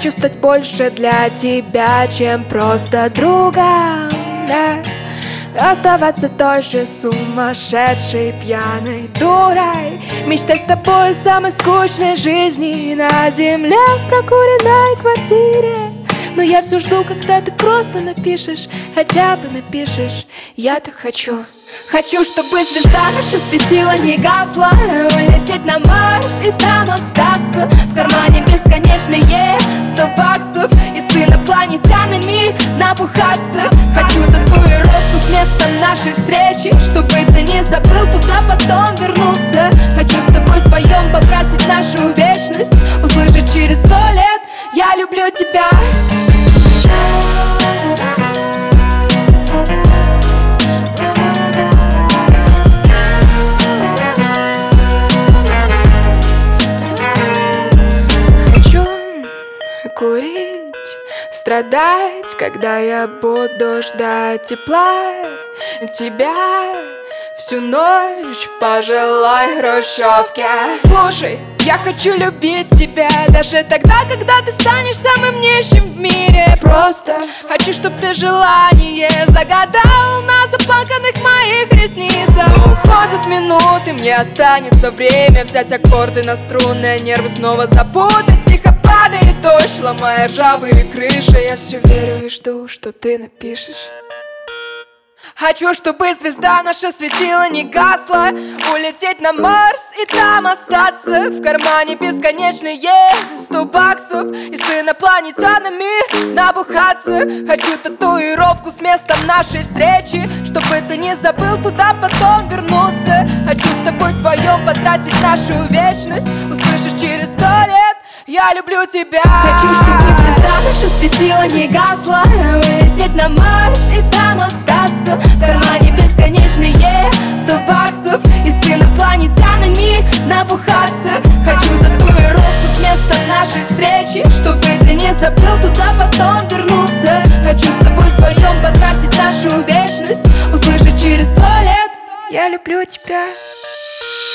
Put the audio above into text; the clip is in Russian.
хочу стать больше для тебя, чем просто другом, да. Оставаться той же сумасшедшей пьяной дурой, мечтать с тобой о самой скучной жизни на земле в прокуренной квартире. Но я все жду, когда ты просто напишешь, хотя бы напишешь. Я так хочу. Хочу, чтобы звезда наша светила, не гасла, улететь на Марс и там остаться. В кармане бесконечные 100 баксов и с инопланетянами набухаться. Хочу татуировку с местом нашей встречи, чтобы ты не забыл туда потом вернуться. Хочу с тобой вдвоем потратить нашу вечность, услышать через 100 лет: я люблю тебя. Курить, страдать, когда я буду ждать тепла тебя всю ночь в пожилой хрущевке. Слушай, я хочу любить тебя даже тогда, когда ты станешь самым нищим в мире. Просто хочу, чтоб ты желание загадал на заплаканных моих ресницах. Уходят минуты, мне останется время взять аккорды на струнные, нервы снова запутать. Тихо падает дождь, ломая ржавые крыши. Я все верю и жду, что ты напишешь. Хочу, чтобы звезда наша светила, не гасла, улететь на Марс и там остаться. В кармане бесконечные 100 баксов и с инопланетянами набухаться. Хочу татуировку с местом нашей встречи, чтобы ты не забыл туда потом вернуться. Хочу с тобой вдвоем потратить нашу вечность, услышишь через 100 лет: я люблю тебя. Хочу, чтобы звезда наша светила, не гасла, улететь на Марс и там остаться. В кармане бесконечные 100 баксов и с инопланетянами набухаться. Хочу татуировку с местом нашей встречи, чтобы ты не забыл туда потом вернуться. Хочу с тобой вдвоем потратить нашу вечность, услышать через 100 лет: я люблю тебя.